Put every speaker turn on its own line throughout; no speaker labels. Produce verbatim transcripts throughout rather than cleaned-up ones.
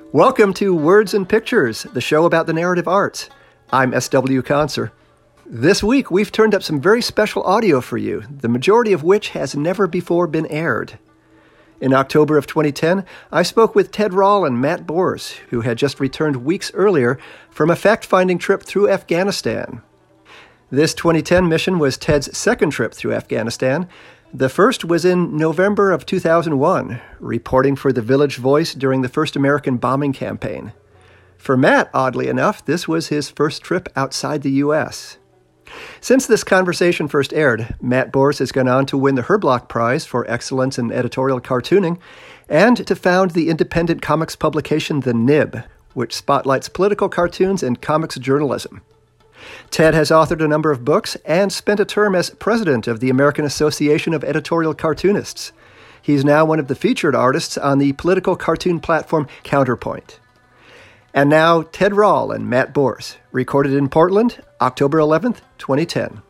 Welcome to Words and Pictures, the show about the narrative arts. I'm S W Conser. This week, we've turned up some very special audio for you, the majority of which has never before been aired. In October of twenty ten, I spoke with Ted Rall and Matt Borz, who had just returned weeks earlier from a fact-finding trip through Afghanistan. This twenty ten mission was Ted's second trip through Afghanistan. The first was in November of two thousand one, reporting for The Village Voice during the first American bombing campaign. For Matt, oddly enough, this was his first trip outside the U S. Since this conversation first aired, Matt Borz has gone on to win the Herblock Prize for Excellence in Editorial Cartooning and to found the independent comics publication The Nib, which spotlights political cartoons and comics journalism. Ted has authored a number of books and spent a term as president of the American Association of Editorial Cartoonists. He's now one of the featured artists on the political cartoon platform Counterpoint. And now, Ted Rall and Matt Borz, recorded in Portland, October eleventh, twenty ten.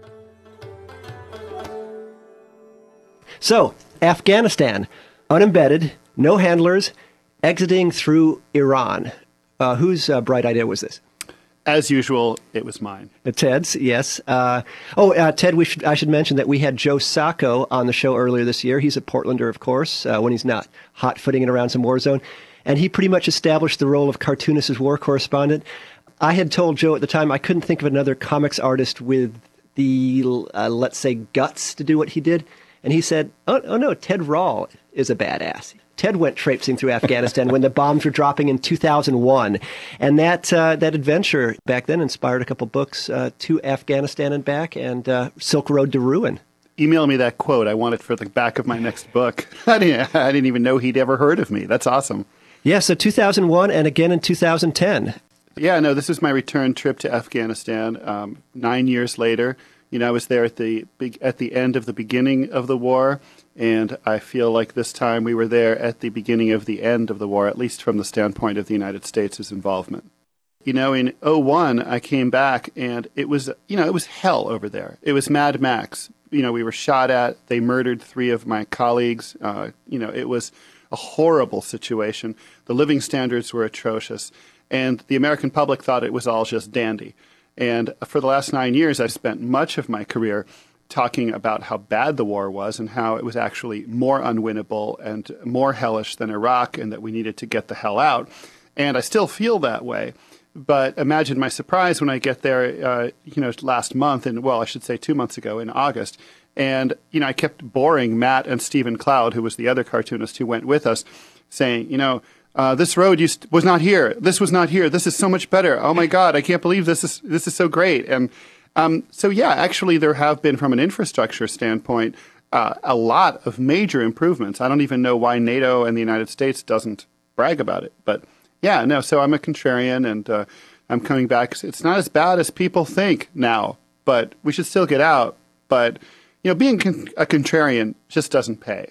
So, Afghanistan, unembedded, no handlers, exiting through Iran. Uh, whose uh, bright idea was this?
As usual, it was mine.
Uh, Ted's, yes. Uh, oh, uh, Ted, we should, I should mention that we had Joe Sacco on the show earlier this year. He's a Portlander, of course, uh, when he's not hot-footing it around some war zone. And he pretty much established the role of cartoonist as war correspondent. I had told Joe at the time I couldn't think of another comics artist with the, uh, let's say, guts to do what he did. And he said, oh, oh no, Ted Rall is a badass. Ted went traipsing through Afghanistan when the bombs were dropping in two thousand one. And that uh, that adventure back then inspired a couple books uh, to Afghanistan and back, and uh, Silk Road to Ruin.
Email me that quote. I want it for the back of my next book. I didn't, I didn't even know he'd ever heard of me. That's awesome.
Yeah, so two thousand one and again in two thousand ten.
Yeah, no, this is my return trip to Afghanistan. Um, nine years later, you know, I was there at the big, at the end of the beginning of the war. And I feel like this time we were there at the beginning of the end of the war, at least from the standpoint of the United States' involvement. You know, in oh one, I came back and it was, you know, it was hell over there. It was Mad Max. You know, we were shot at. They murdered three of my colleagues. Uh, you know, it was a horrible situation. The living standards were atrocious. And the American public thought it was all just dandy. And for the last nine years, I've spent much of my career talking about how bad the war was and how it was actually more unwinnable and more hellish than Iraq and that we needed to get the hell out. And I still feel that way. But imagine my surprise when I get there, uh, you know, last month, and well, I should say two months ago in August. And, you know, I kept boring Matt and Stephen Cloud, who was the other cartoonist who went with us, saying, you know, uh, this road used, was not here. This was not here. This is so much better. Oh, my God, I can't believe this is this is so great. And Um, so, yeah, actually, there have been, from an infrastructure standpoint, uh, a lot of major improvements. I don't even know why NATO and the United States doesn't brag about it. But, yeah, no, so I'm a contrarian, and uh, I'm coming back. It's not as bad as people think now, but we should still get out. But, you know, being con- a contrarian just doesn't pay.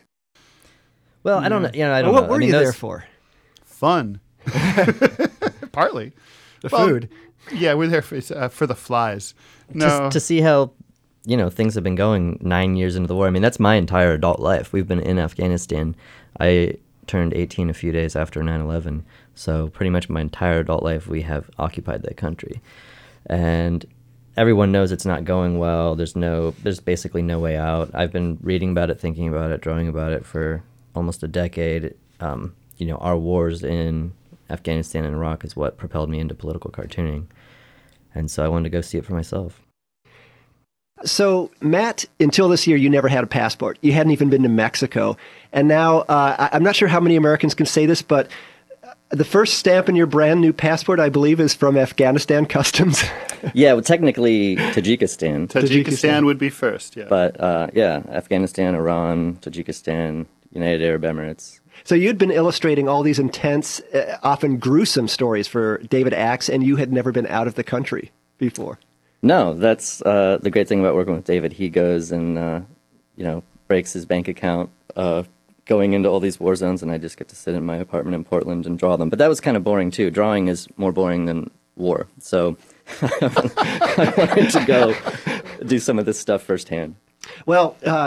Well, I don't know. You know, I don't
well,
know.
What were
I mean,
you
those...
there for?
Fun. Partly.
The
well,
food.
Yeah, we're there for, uh, for the flies. No.
Just to see how, you know, things have been going nine years into the war. I mean, that's my entire adult life. We've been in Afghanistan. I turned eighteen a few days after nine eleven. So pretty much my entire adult life, we have occupied that country. And everyone knows it's not going well. There's no, there's basically no way out. I've been reading about it, thinking about it, drawing about it for almost a decade. Um, you know, our wars in Afghanistan and Iraq is what propelled me into political cartooning. And so I wanted to go see it for myself.
So, Matt, until this year, you never had a passport. You hadn't even been to Mexico. And now, uh, I- I'm not sure how many Americans can say this, but the first stamp in your brand new passport, I believe, is from Afghanistan Customs.
Yeah, well, technically, Tajikistan.
Tajikistan,
Tajikistan.
would be first, yeah.
But, uh, yeah, Afghanistan, Iran, Tajikistan, United Arab Emirates.
So you'd been illustrating all these intense, uh, often gruesome stories for David Axe, and you had never been out of the country before.
No, that's uh, the great thing about working with David. He goes and, uh, you know, breaks his bank account uh, going into all these war zones, and I just get to sit in my apartment in Portland and draw them. But that was kind of boring, too. Drawing is more boring than war. So I wanted to go do some of this stuff firsthand.
Well, uh,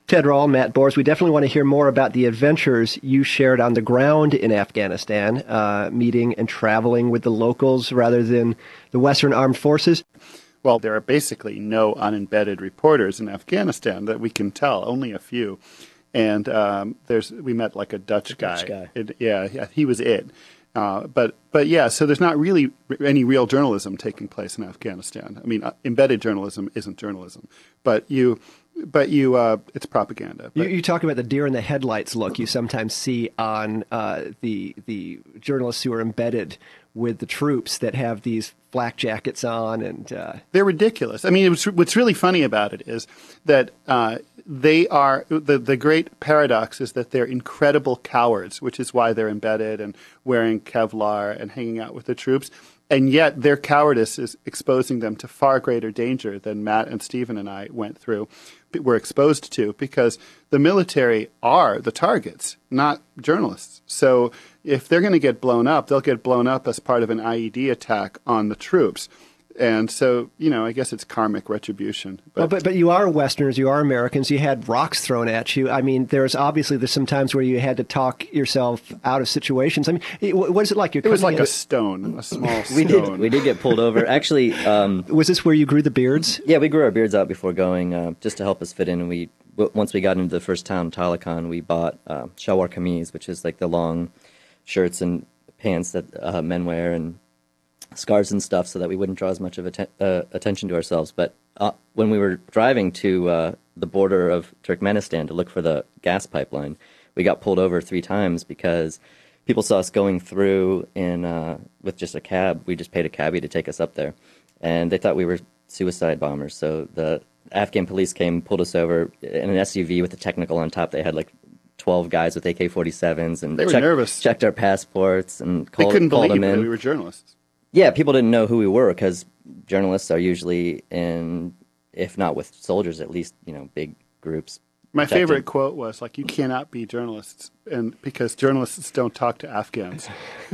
Ted Rall, Matt Bors, we definitely want to hear more about the adventures you shared on the ground in Afghanistan, uh, meeting and traveling with the locals rather than the Western Armed Forces.
Well, there are basically no unembedded reporters in Afghanistan that we can tell, only a few. And um, there's we met like a Dutch guy.
Dutch guy.
It, yeah, yeah, he was it. Uh, but but yeah, so there's not really any real journalism taking place in Afghanistan. I mean, uh, embedded journalism isn't journalism, but you, but you, uh, it's propaganda. But,
you, you talk about the deer in the headlights look you sometimes see on uh, the the journalists who are embedded with the troops that have these flak jackets on, and uh...
they're ridiculous. I mean, it was, what's really funny about it is that uh, they are the the great paradox is that they're incredible cowards, which is why they're embedded and wearing Kevlar and hanging out with the troops. And yet their cowardice is exposing them to far greater danger than Matt and Stephen and I went through, were exposed to, because the military are the targets, not journalists. So if they're going to get blown up, they'll get blown up as part of an I E D attack on the troops. And so, you know, I guess it's karmic retribution.
But, well, but but you are Westerners, you are Americans. You had rocks thrown at you. I mean, there's obviously there's some times where you had to talk yourself out of situations. I mean, what is it like? You're
it was like
a,
a stone, a small stone.
We did we did get pulled over. Actually, um,
was this where you grew the beards?
Yeah, we grew our beards out before going, uh, just to help us fit in. And we once we got into the first town, Talakan, we bought uh, shalwar kameez, which is like the long shirts and pants that uh, men wear, and scarves and stuff, so that we wouldn't draw as much of atten- uh, attention to ourselves. But uh, when we were driving to uh, the border of Turkmenistan to look for the gas pipeline, we got pulled over three times because people saw us going through in uh, with just a cab. We just paid a cabbie to take us up there, and they thought we were suicide bombers. So the Afghan police came, pulled us over in an S U V with a technical on top. They had like twelve guys with A K forty-sevens, and
they were
checked,
nervous.
checked our passports and called,
they couldn't
called
believe
them in.
that we were journalists.
Yeah, people didn't know who we were because journalists are usually in, if not with soldiers, at least, you know, big groups.
My
protected.
favorite quote was like, "You cannot be journalists, and because journalists don't talk to Afghans."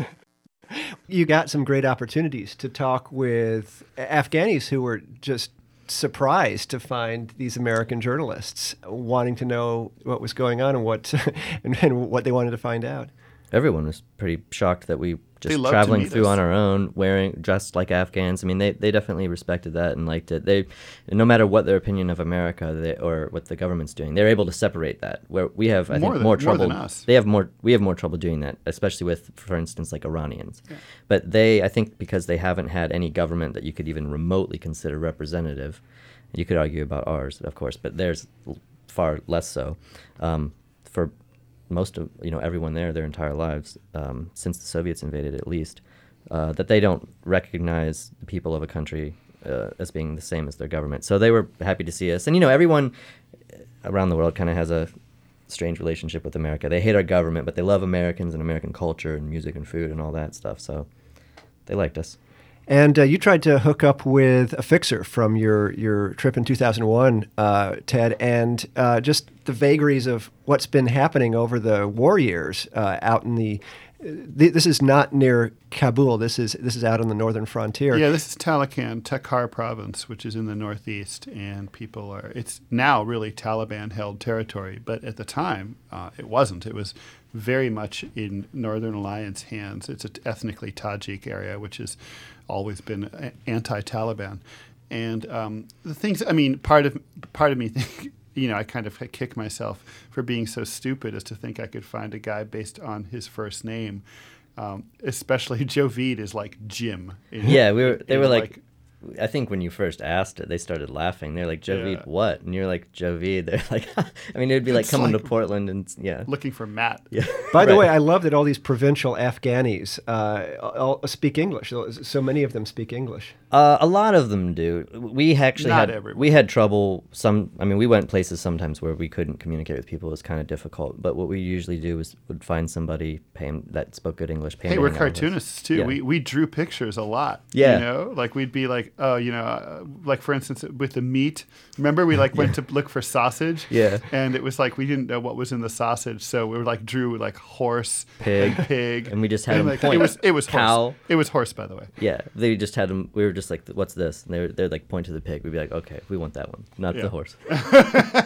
You got some great opportunities to talk with Afghanis who were just surprised to find these American journalists wanting to know what was going on and what and, and what they wanted to find out.
Everyone was pretty shocked that we just
They
traveling through
us.
on our own, wearing dressed like Afghans. I mean, they, they definitely respected that and liked it. They, no matter what their opinion of America they, or what the government's doing, they're able to separate that. Where we have, I
More
think,
than-
more
more
trouble.
than us.
They have more. We have more trouble doing that, especially with, for instance, like Iranians.
Yeah.
But they, I think, because they haven't had any government that you could even remotely consider representative. You could argue about ours, of course, but theirs far less so. Um, for most of, you know, everyone there their entire lives, um, since the Soviets invaded at least, uh, that they don't recognize the people of a country uh, as being the same as their government. So they were happy to see us. And, you know, everyone around the world kind of has a strange relationship with America. They hate our government, but they love Americans and American culture and music and food and all that stuff. So they liked us.
And uh, you tried to hook up with a fixer from your, your trip in two thousand one, uh, Ted, and uh, just the vagaries of what's been happening over the war years uh, out in the. Th- this is not near Kabul. This is this is out on the northern frontier.
Yeah, this is Talakan, Takhar province, which is in the northeast, and people are. It's now really Taliban-held territory, but at the time uh, it wasn't. It was very much in Northern Alliance hands. It's an ethnically Tajik area, which has always been anti-Taliban. And um, the things, I mean, part of part of me think, you know, I kind of kick myself for being so stupid as to think I could find a guy based on his first name. Um, especially Jovid is like Jim. In,
Yeah, we were. They
in
were like, I think when you first asked it, they started laughing. They're like, Jovid,
Yeah.
what? And you're like, Jovid. They're like, I mean, it'd be like
It's
coming
like
to Portland and yeah.
looking for Matt.
Yeah.
By the
Right.
way, I love that all these provincial Afghanis uh, all speak English. So many of them speak English.
Uh, a lot of them do. We actually
Not
had
everyone.
we had trouble. Some, I mean, we went places sometimes where we couldn't communicate with people. It was kind of difficult. But what we usually do is would find somebody, pay 'em, that spoke good English. Pay 'em
Hey,
to
we're
hang out with us.
cartoonists too.
Yeah.
We we drew pictures a lot.
Yeah.
You know, like we'd be like, oh, you know, uh, like for instance with the meat. Remember, we like went to look for sausage.
Yeah.
And it was like we didn't know what was in the sausage, so we were like drew like horse,
Pig.
and pig,
And we just had
and,
'em
like,
point.
It was it was
Cow.
horse. It was horse, by the way.
Yeah, they just had them. We were just like, "What's this?" And they were, they'd like point to the pig. We'd be like, "Okay, we want that one, not
Yeah.
the horse."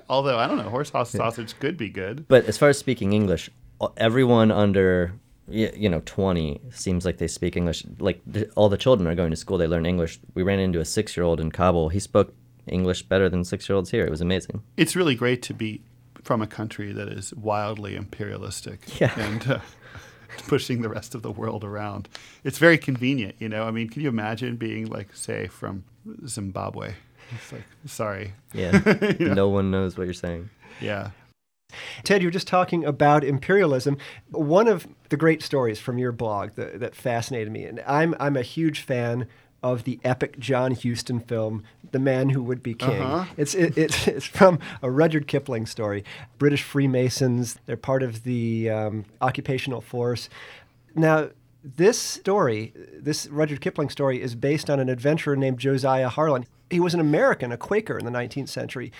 Although, I don't know, horse sausage could be good.
But as far as speaking English, everyone under, you know, twenty seems like they speak English. Like, all the children are going to school. They learn English. We ran into a six-year-old in Kabul. He spoke English better than six-year-olds here. It was amazing.
It's really great to be from a country that is wildly imperialistic
yeah.
and uh, pushing the rest of the world around. It's very convenient, you know. I mean, can you imagine being, like, say, from Zimbabwe? It's like, sorry.
Yeah.
you know?
No one knows what you're saying.
Yeah.
Ted, you were just talking about imperialism. One of the great stories from your blog that, that fascinated me, and I'm I'm a huge fan of the epic John Huston film, The Man Who Would Be King.
Uh-huh.
It's it, it's it's from a Rudyard Kipling story. British Freemasons, they're part of the um, occupational force. Now, this story, this Rudyard Kipling story, is based on an adventurer named Josiah Harlan. He was an American, a Quaker in the nineteenth century.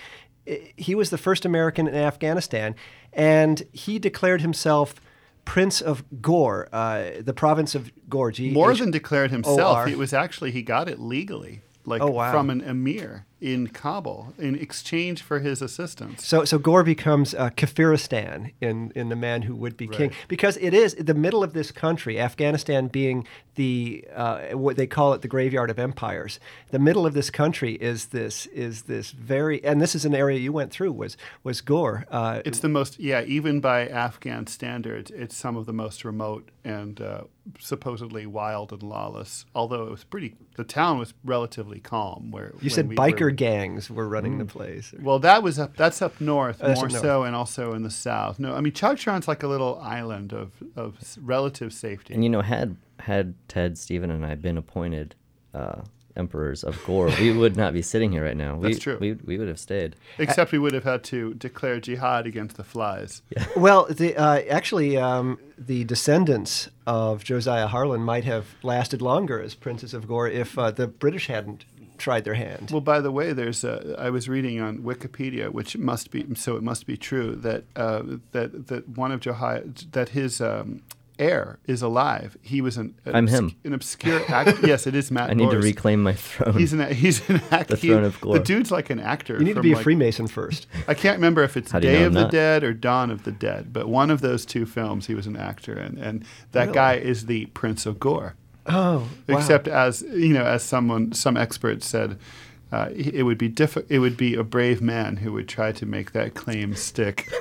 He was the first American in Afghanistan, and he declared himself Prince of Ghor, uh, the province of Ghor. G-
More
H-
than declared himself,
O R.
it was actually, he got it legally, like
Oh, wow.
from an emir in Kabul in exchange for his assistance.
So, so Ghor becomes uh, Kafiristan in, in The Man Who Would Be
Right.
King, because it is the middle of this country, Afghanistan being the uh, what they call it the graveyard of empires. The middle of this country is this is this very, and this is an area you went through was was Ghor. Uh,
It's the most, yeah, even by Afghan standards, it's some of the most remote and uh, supposedly wild and lawless. Although it was pretty, the town was relatively calm. Where
you said
we
biker
were,
gangs were running the place.
Well, that was up. That's up north,
Oh, that's
more
up north.
so, and also in the south. No, I mean Chagcharan's like a little island of of s- relative safety.
And, you know, had had Ted, Stephen, and I been appointed uh, emperors of Ghor, we would not be sitting here right now. We,
That's true.
We, we would have stayed.
Except we would have had to declare jihad against the flies.
Well, the, uh, actually, um, the descendants of Josiah Harlan might have lasted longer as princes of Ghor if uh, the British hadn't tried their hand.
Well, by the way, there's a, I was reading on Wikipedia, which must be so it must be true that uh, that that one of Josiah that his um, heir is alive. He was an, an
I'm
obsc-
him.
an obscure act. Yes, it is Matt.
I need to
Bors.
reclaim my throne.
He's an he's an actor.
The throne of Ghor.
The dude's like an actor.
You need to
from
be a
like,
Freemason first.
I can't remember if it's
How do you
Day
know
of
I'm
the
not?
Dead or Dawn of the Dead, but one of those two films he was an actor in, and that
Really?
guy is the Prince of Ghor.
Oh, wow.
Except as you know, as someone, some experts said, uh, it would be diffi- It would be a brave man who would try to make that claim stick.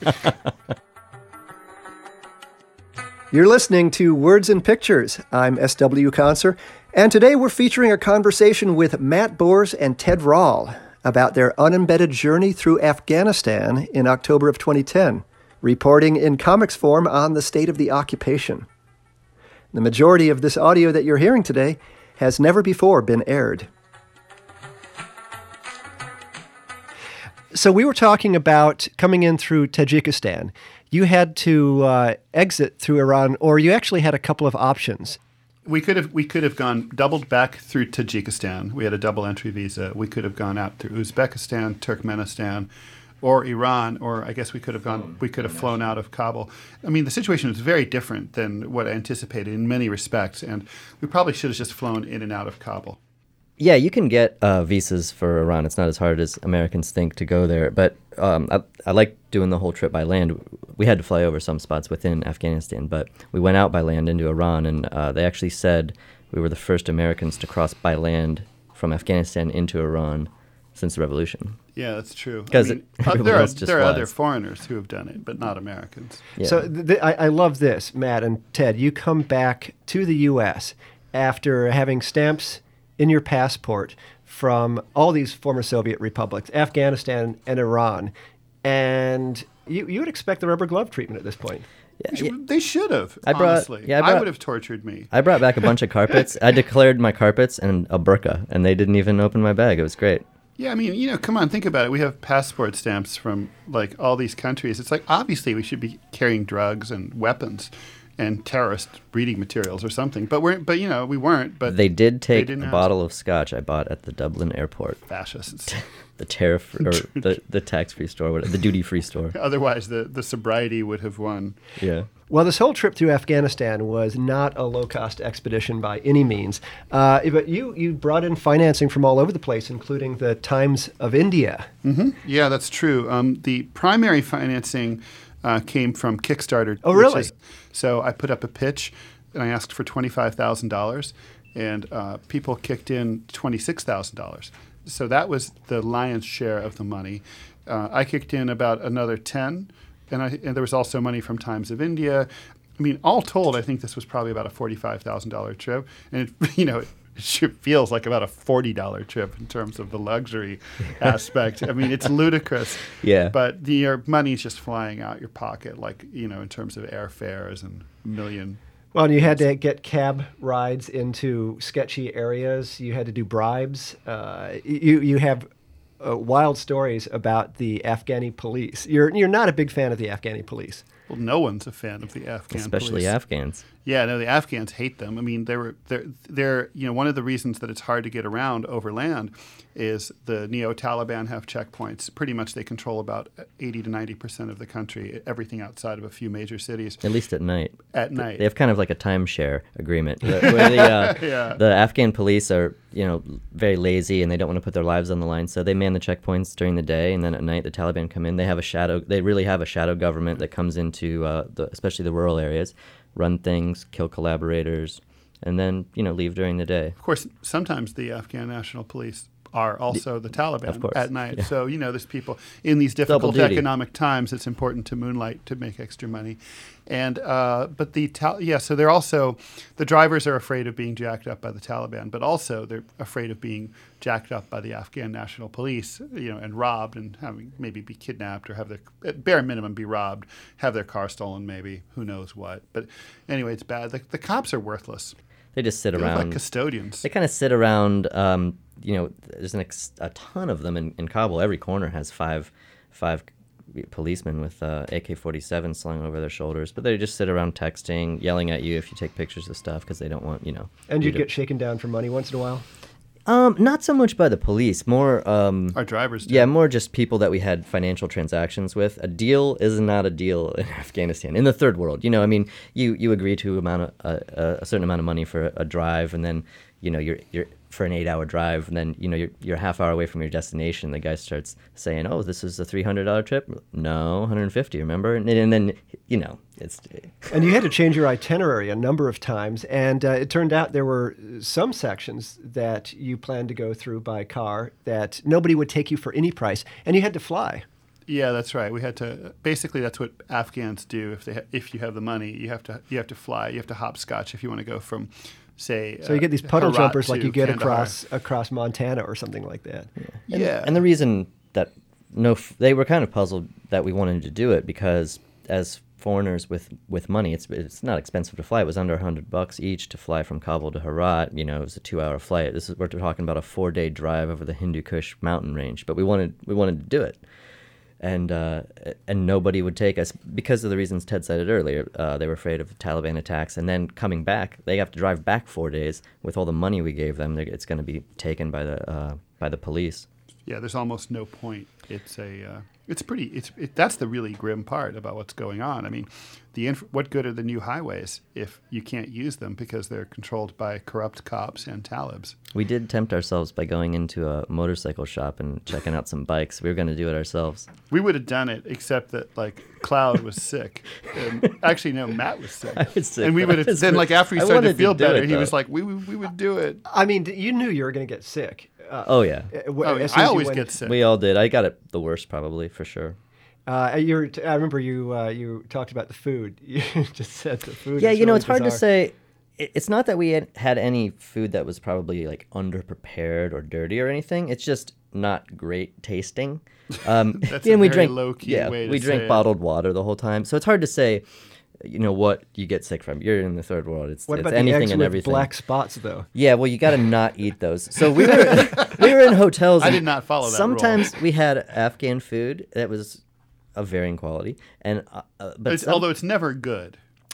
You're listening to Words and Pictures. I'm S W Conser, and today we're featuring a conversation with Matt Bors and Ted Rall about their unembedded journey through Afghanistan in October of twenty ten, reporting in comics form on the state of the occupation. The majority of this audio that you're hearing today has never before been aired. So we were talking about coming in through Tajikistan. You had to uh, exit through Iran, or you actually had a couple of options.
We could have we could have gone doubled back through Tajikistan. We had a double entry visa. We could have gone out through Uzbekistan, Turkmenistan, or Iran, or I guess we could have gone. We could have flown out of Kabul. I mean, the situation was very different than what I anticipated in many respects, and we probably should have just flown in and out of Kabul.
Yeah, you can get uh, visas for Iran. It's not as hard as Americans think to go there. But um, I, I like doing the whole trip by land. We had to fly over some spots within Afghanistan, but we went out by land into Iran, and uh, they actually said we were the first Americans to cross by land from Afghanistan into Iran since the revolution.
Yeah, that's true. I
'Cause
mean,
it-
uh,
everyone
there are,
else just
there are other
flies.
foreigners who have done it, but not Americans.
Yeah.
So th- th- I, I love this, Matt and Ted. You come back to the U S after having stamps in your passport from all these former Soviet republics, Afghanistan and Iran, and you, you would expect the rubber glove treatment at this point.
They should- They should have,
I brought-
honestly.
yeah, I
I
brought-
would have tortured me.
I brought back a bunch of carpets. I declared my carpets and a burqa, and they didn't even open my bag. It was great.
Yeah, I mean, you know, come on, think about it. We have passport stamps from, like, all these countries. It's like, obviously, we should be carrying drugs and weapons. and terrorist breeding materials or something. But we're but you know we weren't. But
they did take
they
a
didn't
bottle of scotch I bought at the Dublin airport.
Fascists.
The tariff or the, the tax-free store, whatever, the duty-free store.
Otherwise, the, the sobriety would have won.
Yeah.
Well, this whole trip through Afghanistan was not a low-cost expedition by any means. Uh, but you, you brought in financing from all over the place, including the Times of India.
Mm-hmm. Yeah, that's true. Um, the primary financing uh, came from Kickstarter.
Oh, really?
Is, so I put up a pitch, and I asked for twenty-five thousand dollars, and uh, people kicked in twenty-six thousand dollars. So that was the lion's share of the money. Uh, I kicked in about another ten, and, I, and there was also money from Times of India. I mean, all told, I think this was probably about a forty-five thousand dollars trip. And, it, you know, it sure feels like about a forty dollars trip in terms of the luxury aspect. I mean, it's ludicrous.
Yeah.
But the, your money's just flying out your pocket, like, you know, in terms of airfares and million.
Well, you had to get cab rides into sketchy areas. You had to do bribes. Uh, you you have uh, wild stories about the Afghani police. You're you're not a big fan of the Afghani police.
Well, no one's a fan of the Afghan
Especially
police.
Afghans.
Yeah, no, the Afghans hate them. I mean, they were they're, they're you know one of the reasons that it's hard to get around overland is the neo-Taliban have checkpoints. Pretty much, they control about eighty to ninety percent of the country, everything outside of a few major cities.
At least at night.
At night,
they have kind of like a timeshare agreement. Where the, uh,
yeah.
the Afghan police are, you know, very lazy and they don't want to put their lives on the line, so they man the checkpoints during the day, and then at night the Taliban come in. They have a shadow. They really have a shadow government that comes into, uh, the, especially the rural areas, run things, kill collaborators, and then, you know, leave during the day.
Of course, sometimes the Afghan National Police are also the Taliban at night.
Yeah.
So, you know, there's people in these difficult economic times, it's important to moonlight to make extra money. And, uh, but the, Tal- yeah, so they're also, the drivers are afraid of being jacked up by the Taliban, but also they're afraid of being jacked up by the Afghan National Police, you know, and robbed and having maybe be kidnapped or have their, at bare minimum, be robbed, have their car stolen maybe, who knows what. But anyway, it's bad. The, the cops are worthless.
They just sit
They
around.
look like custodians.
They kind of sit around. Um, you know, there's an ex- a ton of them in, in Kabul. Every corner has five, five policemen with uh, A K forty-seven slung over their shoulders. But they just sit around texting, yelling at you if you take pictures of stuff because they don't want, you know.
And
you
you'd
to-
get shaken down for money once in a while?
Um, not so much by the police. More, um,
Our drivers do.
yeah, more just people that we had financial transactions with. A deal is not a deal in Afghanistan. In the third world, you know, I mean, you, you agree to amount of, uh, a certain amount of money for a, a drive, and then, you know, you're you're for an eight-hour drive, and then, you know, you're you're a half hour away from your destination. The guy starts saying, "Oh, this is a three hundred dollar trip." No, one hundred fifty. Remember? And, and then, you know, it's.
And you had to change your itinerary a number of times, and uh, it turned out there were some sections that you planned to go through by car that nobody would take you for any price, and you had to fly.
Yeah, that's right. We had to basically that's what Afghans do. If they ha- if you have the money, you have to you have to fly. You have to hopscotch if you want to go from, say.
So you get these puddle
Herat
jumpers like
to
you get
Kandahar.
across across Montana or something like that.
And,
Yeah.
And the reason that no, f- they were kind of puzzled that we wanted to do it because as foreigners with, with money, it's it's not expensive to fly. It was under a hundred bucks each to fly from Kabul to Herat. You know, it was a two-hour flight. This is we're talking about a four-day drive over the Hindu Kush mountain range. But we wanted we wanted to do it, and uh, and nobody would take us because of the reasons Ted cited earlier. Uh, they were afraid of Taliban attacks, and then coming back, they have to drive back four days with all the money we gave them. They're- It's going to be taken by the uh, by the police.
Yeah, there's almost no point. It's a, uh, it's pretty. It's it, that's the really grim part about what's going on. I mean, the inf- what good are the new highways if you can't use them because they're controlled by corrupt cops and talibs?
We did tempt ourselves by going into a motorcycle shop and checking out some bikes. We were going to do it ourselves.
We would have done it, except that like Cloud was sick. And actually, no, Matt was sick.
I was sick,
and we
but
would
I
have
was
then,
re-
like after he
I
started to
wanted to
feel
do
better,
it,
he was
though.
like, "We we, we would do it."
I mean, you knew you were going to get sick. Uh,
Oh yeah,
uh, w-
Oh,
as
I
soon as you
always
went-
get sick.
we all did. I got it the worst probably for sure.
Uh, you're, I remember you uh, you talked about the food. You just said the food.
Yeah,
is
you know,
really
it's hard to
bizarre.
say. It- It's not that we had, had any food that was probably like underprepared or dirty or anything. It's just not great tasting. Um,
That's
and
a
we
very
drank,
low-key
yeah,
way to
we
say
drank
it.
bottled water the whole time, so it's hard to say. You know what you get sick from. You're in the third world. It's,
What
it's
about the
anything
eggs
and
with
everything.
black spots, though?
Yeah, well, you got to not eat those. So we were we were in hotels.
I
and
did not follow that
Sometimes
rule.
we had Afghan food that was of varying quality, and uh, uh, but
It's,
some-
although it's never good.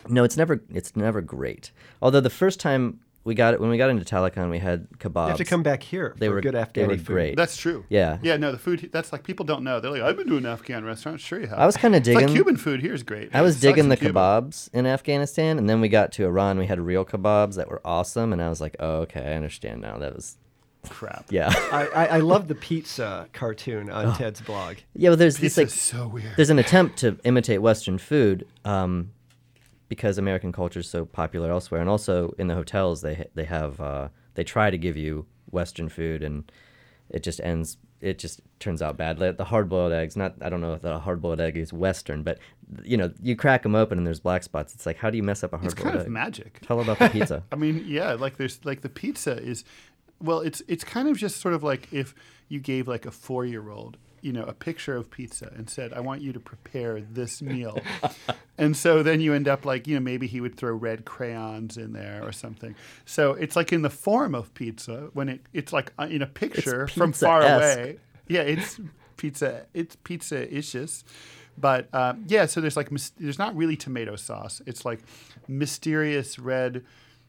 No, it's never it's never great. Although the first time we got it when we got into Taloqan, we had kebabs.
You have to come back here
They
for
were
good Afghani
they were
food.
great.
That's true.
Yeah.
Yeah, no, the food, that's like, people don't know. They're like, I've been to an Afghan restaurant. Sure you have.
I was kind of
It's
digging.
like Cuban food here is great.
I was
It sucks
digging
in
the
Cuba.
kebabs in Afghanistan, and then we got to Iran. We had real kebabs that were awesome, and I was like, oh, okay, I understand now. That was,
Crap.
yeah.
I, I, I love the pizza cartoon on
Oh.
Ted's blog.
Yeah, well, there's this,
Pizza's
like,
so weird.
there's an attempt to imitate Western food um, because American culture is so popular elsewhere, and also in the hotels they ha- they have uh, they try to give you Western food, and it just ends. It just turns out bad. Like the hard-boiled eggs. Not I don't know if a hard-boiled egg is Western, but you know you crack them open and there's black spots. It's like, how do you mess up a
It's
hard-boiled
kind of
egg?
magic.
Tell about the pizza.
I mean, yeah, like there's like the pizza is, well, it's it's kind of just sort of like if you gave like a four-year-old, you know, a picture of pizza and said, I want you to prepare this meal. And so then you end up like, you know, maybe he would throw red crayons in there or something. So it's like in the form of pizza when it it's like uh, in a picture
It's
from far
pizza-esque.
away. Yeah, it's pizza. It's pizza-ishous. But um, yeah, so there's like mys- there's not really tomato sauce. It's like mysterious red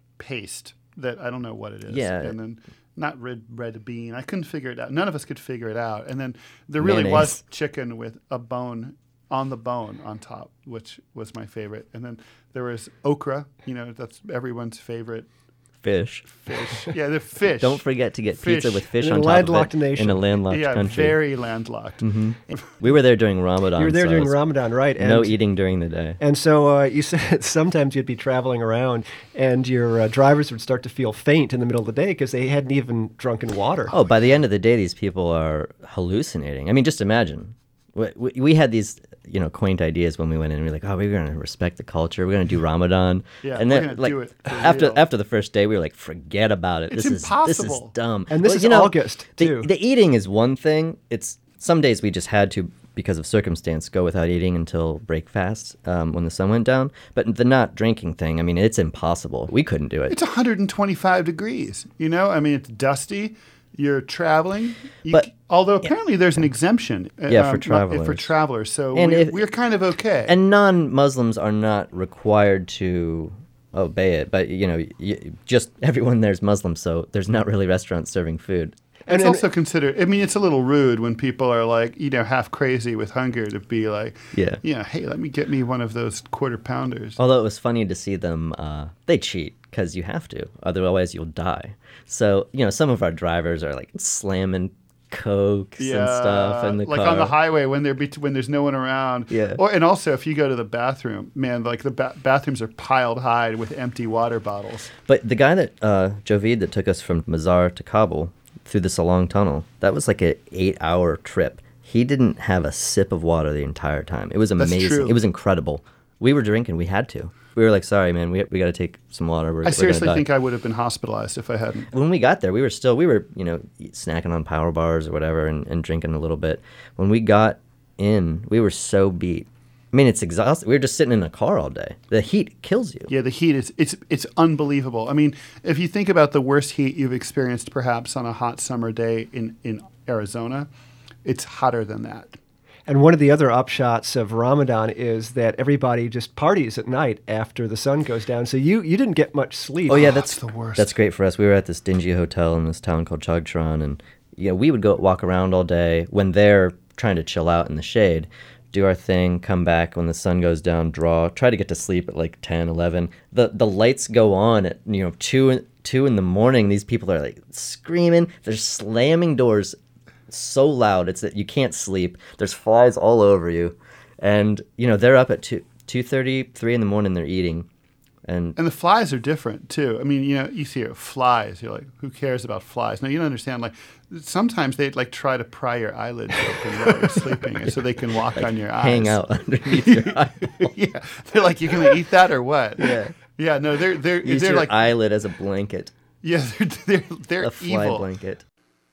paste that I don't know what it is.
Yeah.
And then not red red bean. I couldn't figure it out. None of us could figure it out. And then there really
Mayonnaise.
was chicken with a bone on the bone on top, which was my favorite. And then there was okra. You know, that's everyone's favorite
Fish.
fish. Yeah, the fish.
Don't forget to get pizza
Fish.
with fish
In a
on top of
landlocked
it
nation.
in a landlocked
Yeah,
country.
very landlocked.
We were there during Ramadan.
You were there
so
during
it's
Ramadan, right? And,
No eating during the day.
And so uh, you said sometimes you'd be traveling around and your uh, drivers would start to feel faint in the middle of the day because they hadn't even drunken water.
Oh, by the end of the day, these people are hallucinating. I mean, just imagine. We, we, we had these, you know, quaint ideas when we went in. We were like, oh, we're going to respect the culture. We're going to do Ramadan.
Yeah,
and
we're
then,
gonna
like,
do it for
after
real.
after the first day, we were like, forget about it.
It's
this is this is
impossible.
dumb.
And this
Well,
is
you know,
August,
the,
too.
The eating is one thing. It's some days we just had to, because of circumstance, go without eating until breakfast um, when the sun went down. But the not drinking thing, I mean, it's impossible. We couldn't do it.
It's one hundred twenty-five degrees. You know, I mean, it's dusty. You're traveling. You,
But-
although apparently there's an exemption. uh,
Yeah, for
um,
travelers.
For travelers, so
And
we're,
if-
we're kind of okay.
And non-Muslims are not required to obey it, but you know, y- just everyone there's Muslim, so there's not really restaurants serving food.
It's
and-
also considered. I mean, it's a little rude when people are like, you know, half crazy with hunger to be like,
Yeah.
yeah, hey, let me get me one of those quarter pounders.
Although it was funny to see them, uh, they cheat because you have to, otherwise you'll die. So you know, some of our drivers are like slamming cokes and stuff in the
like
car.
on the highway when they're bet- when there's no one around.
Yeah.
Or and also if you go to the bathroom, man, like the ba- bathrooms are piled high with empty water bottles.
But the guy that uh, Jovid that took us from Mazar to Kabul through the Salong Tunnel, that was like an eight-hour trip. He didn't have a sip of water the entire time. It was
That's
amazing.
true.
It was incredible. We were drinking. We had to. We were like, sorry, man, we we got to take some water. We're,
I
we're
seriously
gonna die.
think I would have been hospitalized if I hadn't.
When we got there, we were still, we were, you know, eat- snacking on power bars or whatever and, and drinking a little bit. When we got in, we were so beat. I mean, it's exhausting. We were just sitting in a car all day. The heat kills you.
Yeah, the heat is it's it's unbelievable. I mean, if you think about the worst heat you've experienced perhaps on a hot summer day in, in Arizona, it's hotter than that.
And one of the other upshots of Ramadan is that everybody just parties at night after the sun goes down. So you, you didn't get much sleep.
Oh yeah,
Oh,
that's
it's the worst.
That's great for us. We were at this dingy hotel in this town called Chagchran, and you know we would go walk around all day when they're trying to chill out in the shade, do our thing, come back when the sun goes down, draw, try to get to sleep at like ten, eleven. The the lights go on at you know two two in the morning. These people are like screaming. They're slamming doors so loud it's that you can't sleep. There's flies all over you, and you know they're up at two two thirty, three in the morning. They're eating. And
And the flies are different too. I mean, you know, you see it, flies. You're like, who cares about flies? No, you don't understand. Like, sometimes they like try to pry your eyelids open while you're sleeping, so they can walk on your eyes.
hang out underneath your eye.
Yeah, they're like, you gonna eat that or what?
Yeah.
yeah. No, they're they're
Use
they're
your
like,
eyelid as a blanket,
yeah, they're they're, they're
a fly
evil.
blanket.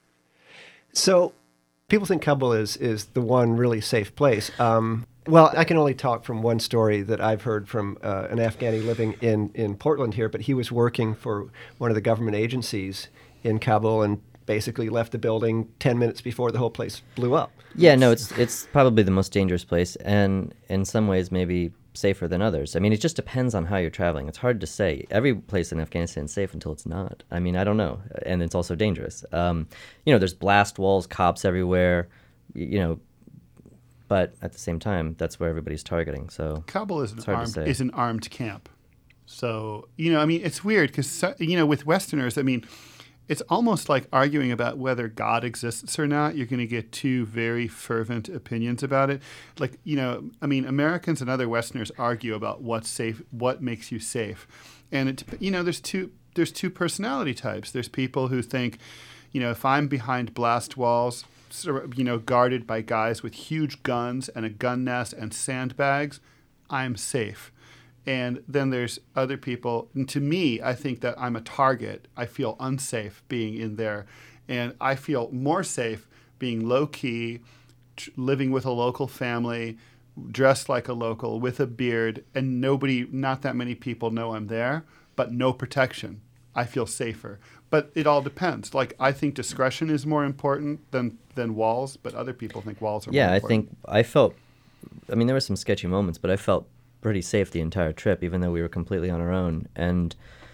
So people think Kabul is, is the one really safe place. Um, well, I can only talk from one story that I've heard from uh, an Afghani living in, in Portland here, but he was working for one of the government agencies in Kabul and basically left the building ten minutes before the whole place blew up.
Yeah, no, it's it's probably the most dangerous place, and in some ways maybe safer than others. I mean, it just depends on how you're traveling. It's hard to say. Every place in Afghanistan is safe until it's not. I mean, I don't know. And it's also dangerous. Um, you know, there's blast walls, cops everywhere, you know, but at the same time, that's where everybody's targeting. So
Kabul is an,
it's hard to
armed,
say.
is an armed camp. So, you know, I mean, it's weird because, you know, with Westerners, I mean, it's almost like arguing about whether God exists or not. You're going to get two very fervent opinions about it. Like, you know, I mean, Americans and other Westerners argue about what's safe, what makes you safe. And, it, you know, there's two there's two personality types. There's people who think, you know, if I'm behind blast walls, you know, guarded by guys with huge guns and a gun nest and sandbags, I'm safe. And then there's other people. And to me, I think that I'm a target. I feel unsafe being in there. And I feel more safe being low-key, tr- living with a local family, dressed like a local, with a beard, and nobody, not that many people know I'm there, but no protection. I feel safer. But it all depends. Like, I think discretion is more important than, than walls, but other people think walls are
yeah,
more
I
important.
think I felt, I mean, there were some sketchy moments, but I felt pretty safe the entire trip, even though we were completely on our own. And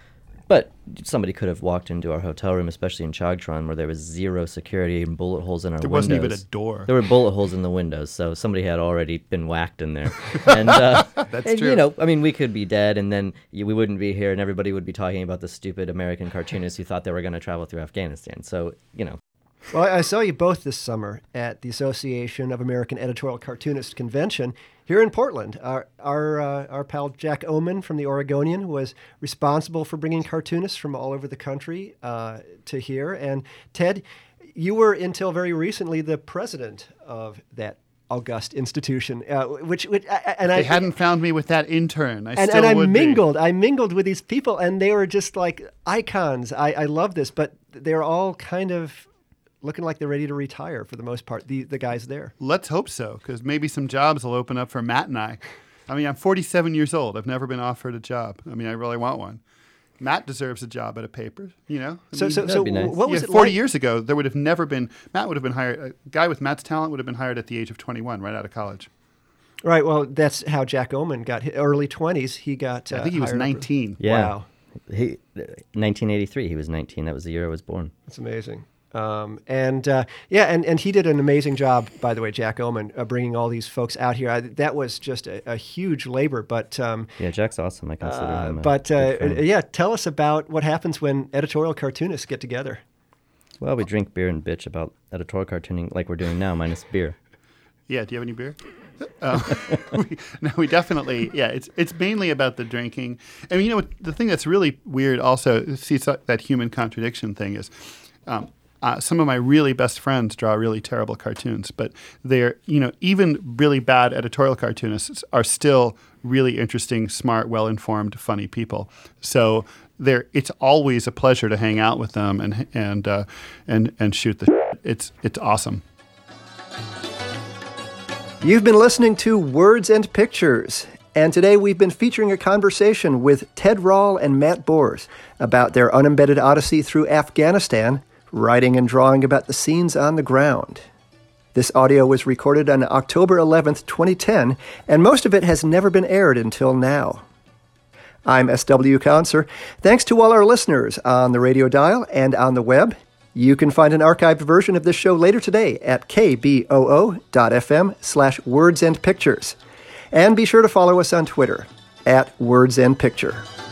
but somebody could have walked into our hotel room, especially in Chagtron, where there was zero security and bullet holes in our
There
windows.
wasn't even a door.
There were bullet holes in the windows, so somebody had already been whacked in there. And, uh,
That's
and,
true.
you know, I mean, we could be dead, and then we wouldn't be here, and everybody would be talking about the stupid American cartoonists who thought they were going to travel through Afghanistan. So, you know.
Well, I saw you both this summer at the Association of American Editorial Cartoonists Convention here in Portland. Our our, uh, our pal Jack Oman from the Oregonian was responsible for bringing cartoonists from all over the country uh, to here. And Ted, you were until very recently the president of that august institution, uh, which, which and
they
I
hadn't found me with that intern. I
and,
still
and I
would
mingled.
be.
I mingled with these people, and they were just like icons. I, I love this, but they're all kind of looking like they're ready to retire for the most part, the, the guys there.
Let's hope so, because maybe some jobs will open up for Matt and I. I mean, I'm forty-seven years old. I've never been offered a job. I mean, I really want one. Matt deserves a job at a paper, you know? I
So,
mean,
so, so
that'd be nice.
what was
yeah,
it
forty
like?
years ago, there would have never been, Matt would have been hired, a guy with Matt's talent would have been hired at the age of twenty-one, right out of college.
Right, well, that's how Jack Oman got hit. Early twenties, he got uh,
I think he was
hired up-
nineteen.
Yeah.
Wow.
He, nineteen eighty-three, he was nineteen. That was the year I was born.
That's amazing. Um, and uh, yeah, and, and he did an amazing job, by the way, Jack Oman, uh, bringing all these folks out here. I, that was just a, a huge labor, but um,
Yeah, Jack's awesome. I consider
uh,
him a
but
good
uh,
friend.
yeah, tell us about what happens when editorial cartoonists get together.
Well, we drink beer and bitch about editorial cartooning like we're doing now, minus beer.
Yeah, do you have any beer? um, we, no, we definitely, yeah, it's it's mainly about the drinking. I mean, you know, what, the thing that's really weird also, see it's that human contradiction thing is, um, uh, some of my really best friends draw really terrible cartoons, but they're, you know, even really bad editorial cartoonists are still really interesting, smart, well-informed, funny people. So they're, it's always a pleasure to hang out with them and and uh, and and shoot the shit. It's it's awesome.
You've been listening to Words and Pictures, and today we've been featuring a conversation with Ted Rall and Matt Bors about their unembedded odyssey through Afghanistan, writing and drawing about the scenes on the ground. This audio was recorded on October eleventh, twenty ten, and most of it has never been aired until now. I'm S W Conser. Thanks to all our listeners on the radio dial and on the web. You can find an archived version of this show later today at kboo.fm slash words and pictures. And be sure to follow us on Twitter at Words and Picture.